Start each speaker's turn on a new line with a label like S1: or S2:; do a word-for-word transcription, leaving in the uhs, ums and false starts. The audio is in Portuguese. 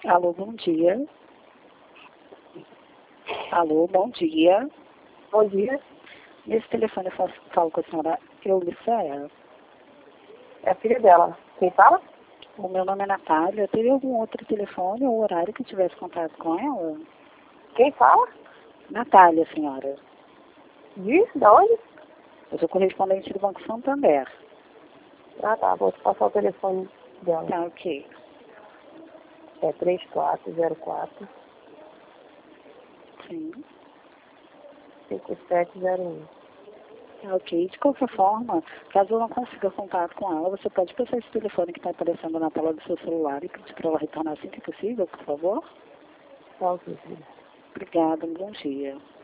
S1: Alô, bom dia. Alô, bom dia.
S2: Bom dia.
S1: Nesse telefone eu falo, falo com a senhora Eulicéia.
S2: É a filha dela. Quem fala?
S1: O meu nome é Natália. Teria algum outro telefone ou horário que tivesse contato com ela?
S2: Quem fala?
S1: Natália, senhora.
S2: De? Da onde?
S1: Eu sou correspondente do Banco Santander.
S2: Ah, tá. Vou te passar o telefone dela.
S1: Tá, ok.
S2: É três quatro zero quatro,
S1: Sim.
S2: cinco sete zero um.
S1: Tá, ok. De qualquer forma, caso eu não consiga contato com ela, você pode passar esse telefone que está aparecendo na tela do seu celular e pedir para ela retornar assim que possível, por favor?
S2: Tá, ok, filha.
S1: Obrigada, um bom dia.